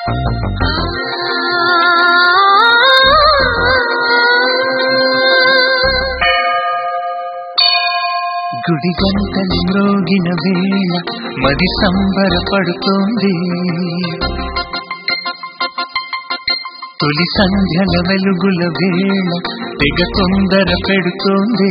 గుడి గంటలు మ్రోగిన వేళ మది సంబరపడుతోంది. తొలి సంధ్యల వెలుగుల వేళ తెగ తొందర పెడుతోంది.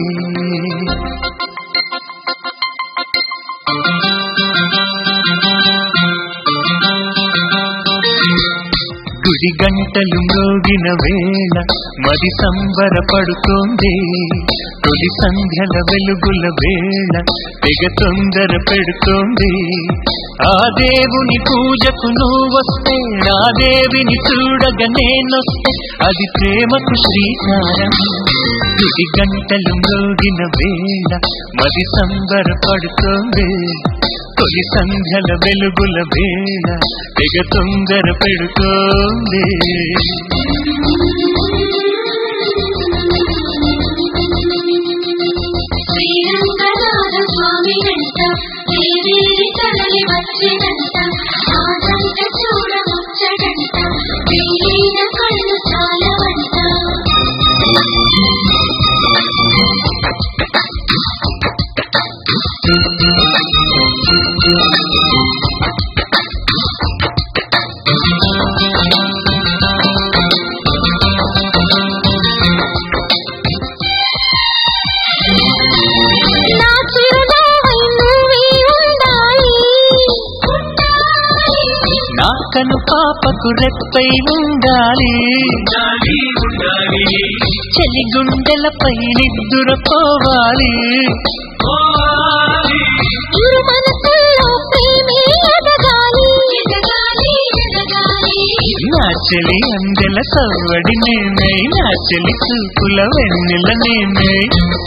గుడి గంటలు మ్రోగిన వేళ మది సంబరపడుతోంది. తొలి సంధ్యల వెలుగుల వేళ తెగ తొందర పెడుతోంది. ఆ దేవుని పూజకు నువ్వొస్తే, నా దేవిని చూడగా నేనొస్తే, అది ప్రేమకు శ్రీకారం. గుడి గంటలు మ్రోగిన వేళ మది సంబరపడుతోంది. తొలి సంధ్యల వెలుగుల వేళ తెగ తొందర పెడుతోంది. శ్రీరంగనాథ స్వామి వెంట దేవేరి తరలి వచ్చినంత, ఆదంత చూడ ముచ్చటంట, వేయిన కళ్ళు చాలవంట. నా కను పాపకు రెప్పై ఉండాలి, చెలి గుండెలపై నిద్దురపోవాలి. నా చెలి అందెల సవ్వడి నేనై, నా చెలి చూపుల వెన్నెల నేనై.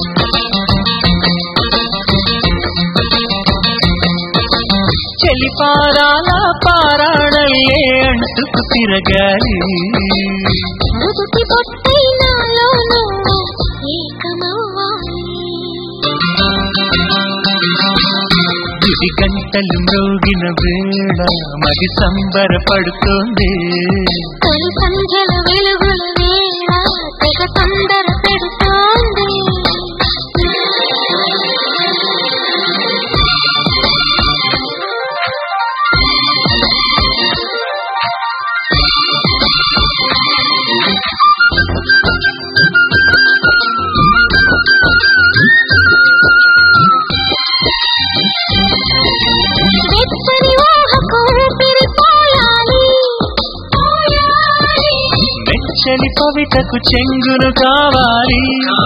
చెలి పారాల పారాడల్లే అంటుకు తిరగాలి. ముదుటి బొట్టై నాలో నువ్వు ఏకమవ్వాలి. గుడి గంటలు మ్రోగిన వేళ మది సంబరపడుతోంది. తొలి సంధ్యల వెలుగుల వేళ తెగ తొందర పెడుతోంది. మెచ్చని కవితకు చెంగును కావాలి,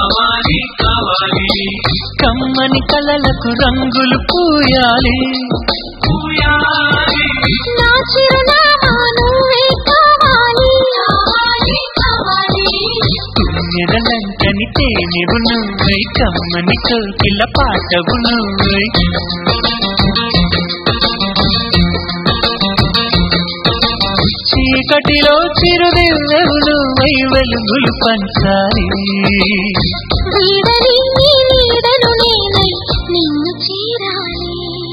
కమ్మని కలలకు రంగులు పూయాలి. నా చిరునామా నువ్వే కావాలి. తుమ్మెదలంటని తేనెవు నువ్వై, కమ్మని కోకిల పాటవు నువ్వై. చీకటిలో చిరుదివ్వెవు నువ్వై, వెలుగులు పంచాలి. వీడని నీ నీడను నేనై నిన్ను చేరాలి.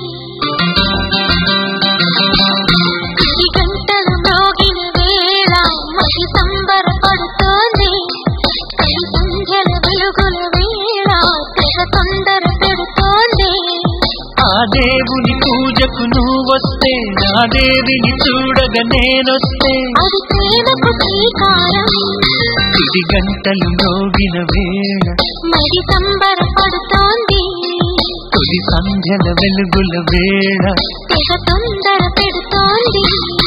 గుడి గంటలు మ్రోగిన వేళ మది సంబరపడుతోంది. తొలి సంధ్యల వెలుగుల వేళ తెగ తొందర పెడుతోంది. ఆ దేవుని పూజకు నువ్వొస్తే, నా దేవిని చూడగా నేనొస్తే, అది ప్రేమకు శ్రీకారం. గుడి గంటలు మ్రోగిన వేళ మది సంబరపడుతోంది. తొలి సంధ్యల వెలుగుల వేళ తెగ తొందర పెడుతోంది.